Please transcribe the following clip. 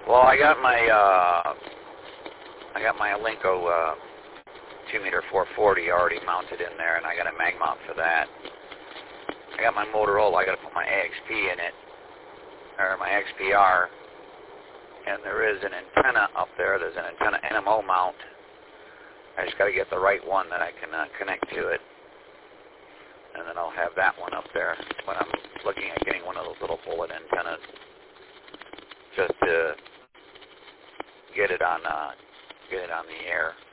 Well, I got my Alinco 2-meter 440 already mounted in there, and I got a mag mount for that. I got my Motorola. I got to put my AXP in it, or my XPR, and there is an antenna up there. There's an antenna NMO mount. I just got to get the right one that I can connect to it, and then I'll have that one up there. But I'm looking at getting one of those little bullet antennas just to get it on the air.